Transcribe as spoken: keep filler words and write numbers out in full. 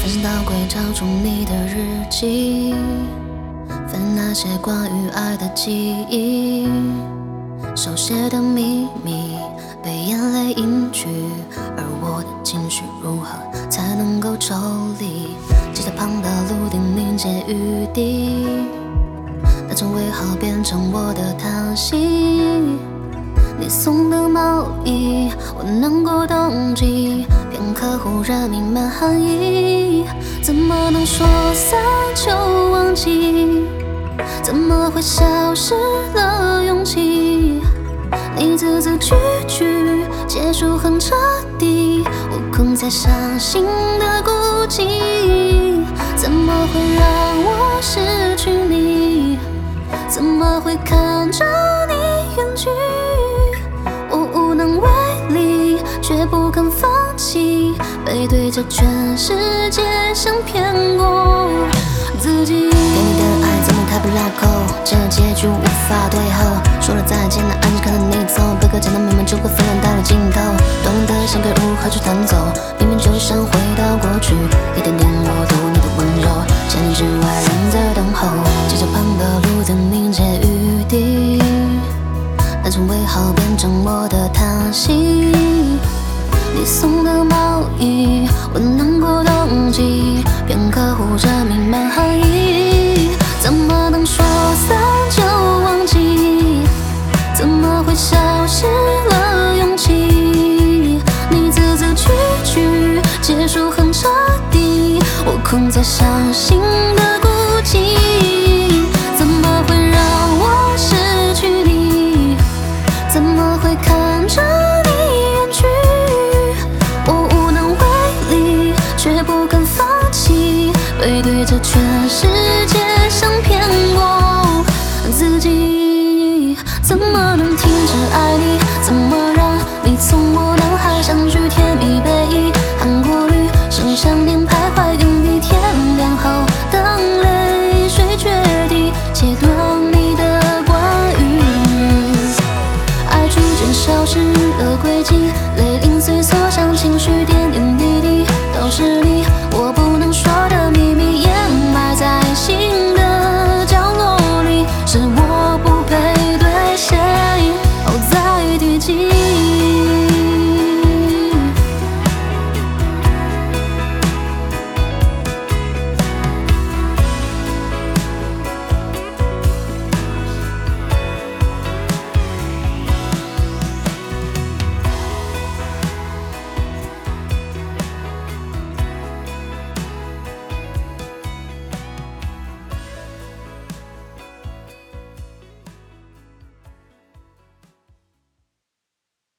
翻箱倒柜找出你的日记，翻那些关于爱的记忆，手写的秘密被眼泪隐去，而我的情绪如何才能够抽离？机车旁的路钉凝结雨滴，那从尾号变成我的叹息。你送的毛衣，我难过冬季，片刻忽然弥漫寒意。怎么能说散就忘记？怎么会消失了勇气？你字字句句结束很彻底，我困在伤心的孤寂。怎么会让我失去你？怎么会看着你远去？我无能为力，却不肯放弃，背对着全世界想骗过自己。给你的爱怎么开不了口，这结局无法退后。说了再见，那安静看着你走，贝壳间的慢慢就会纷乱到了尽头。懂得想该如何去弹奏，明明就想回到过去，一点点落入你的温柔，千里之外人在等候。街角旁的路灯凝结雨滴，那从尾号变成我的叹息。你送的毛衣，我难过冬季，片刻忽然弥漫寒意。怎么能说散就忘记？怎么会消失了勇气？你字字句句结束很彻底，我困在伤心的孤寂。怎么会让我失去你？怎么会看着你远去？我无能为力，却不肯放弃，背对着全世界